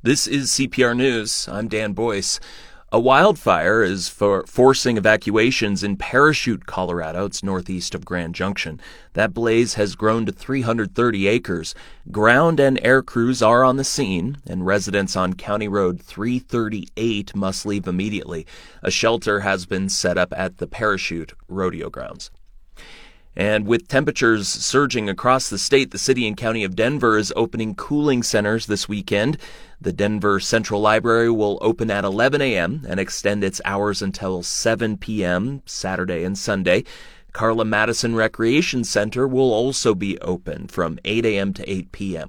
This is CPR News. I'm Dan Boyce. A wildfire is forcing evacuations in Parachute, Colorado. It's northeast of Grand Junction. That blaze has grown to 330 acres. Ground and air crews are on the scene, and residents on County Road 338 must leave immediately. A shelter has been set up at the Parachute rodeo grounds. And with temperatures surging across the state, the city and county of Denver is opening cooling centers this weekend. The Denver Central Library will open at 11 a.m. and extend its hours until 7 p.m. Saturday and Sunday. Carla Madison Recreation Center will also be open from 8 a.m. to 8 p.m.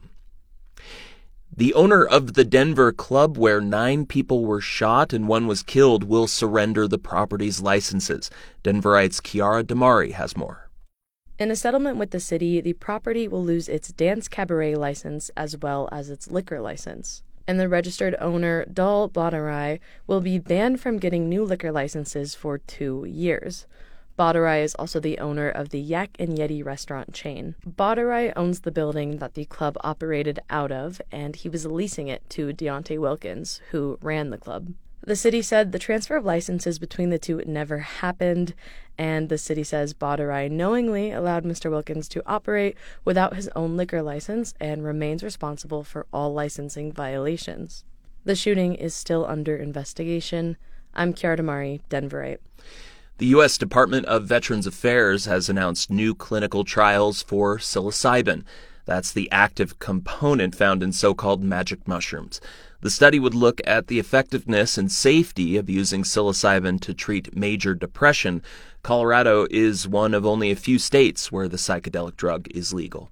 The owner of the Denver club where 9 people were shot and 1 was killed will surrender the property's licenses. Denverite's Kiara Damari has more. In a settlement with the city, the property will lose its dance cabaret license as well as its liquor license. And the registered owner, Dal Badarai, will be banned from getting new liquor licenses for 2 years. Badarai is also the owner of the Yak and Yeti restaurant chain. Badarai owns the building that the club operated out of, and he was leasing it to Deontay Wilkins, who ran the club. The city said the transfer of licenses between the two never happened, and the city says Badarai knowingly allowed Mr. Wilkins to operate without his own liquor license and remains responsible for all licensing violations. The shooting is still under investigation. I'm Kiara Damari, Denverite. The U.S. Department of Veterans Affairs has announced new clinical trials for psilocybin. That's the active component found in so-called magic mushrooms. The study would look at the effectiveness and safety of using psilocybin to treat major depression. Colorado is one of only a few states where the psychedelic drug is legal.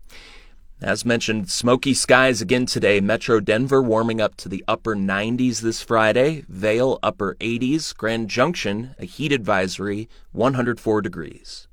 As mentioned, smoky skies again today. Metro Denver warming up to the upper 90s this Friday. Vail upper 80s. Grand Junction, a heat advisory, 104 degrees.